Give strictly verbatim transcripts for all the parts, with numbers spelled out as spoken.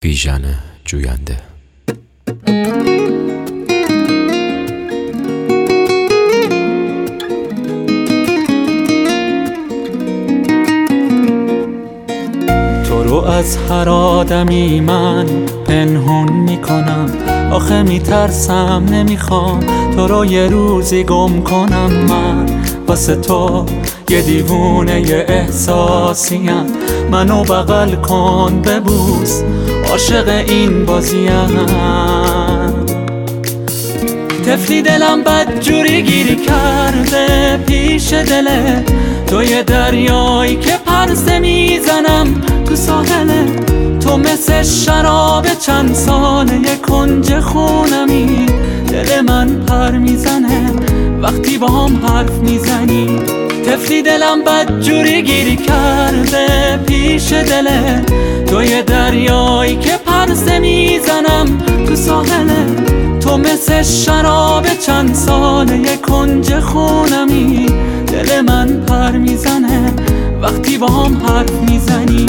بیژن جوینده. تو رو از هر آدمی من پنهون میکنم، آخه میترسم نمیخوام تو رو یه روزی گم کنم. من واسه تو یه دیوونه یه احساسیم، منو بغل کن ببوس، عاشق این بازیم. طفلی دلم بدجوری گیری کرده پیش دله، تو یه دریایی که پرسه میزنم تو ساحله. تو مثل شراب چند ساله یه کنج خونمی، دل من پر میزنه وقتی با هم حرف میزنی. طفلی دلم بدجوری گیری کرده پیش دله، تو یه دریایی که پرسه میزنم تو ساحله. تو مثل شراب چند ساله یه کنج خونمی، دل من پر میزنه وقتی با هم حرف میزنی.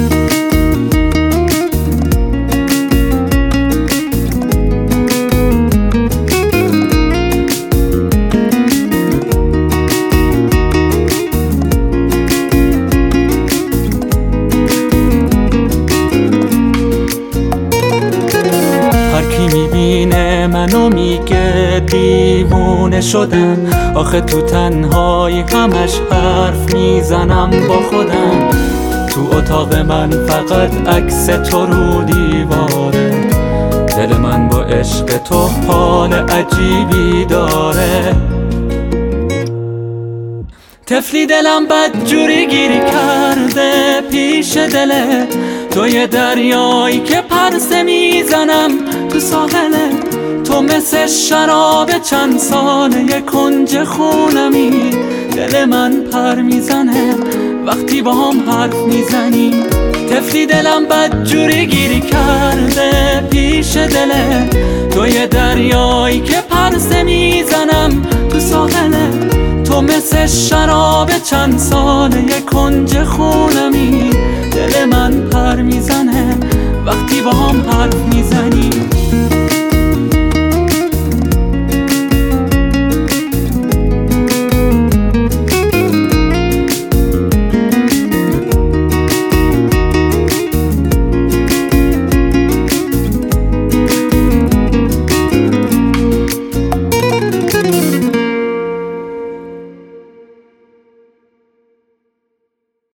میبینه منو میگه دیوونه شدم، آخه تو تنهایی همش حرف میزنم با خودم. تو اتاق من فقط عکس تو رو دیواره، دل من با عشق تو حال عجیبی داره. طفلی دلم بدجوری گیری کرده پیش دله، تو یه دریایی که پرسه میزنم تو ساحله. تو مثل شراب چند ساله یه کنج خونمی، دل من پر میزنه وقتی با هم حرف میزنی. طفلی دلم بدجوری گیری کرده پیش دله، تو یه دریایی که پرسه میزنم تو ساحله. تو مثل شراب چند ساله یه کنج خونمی،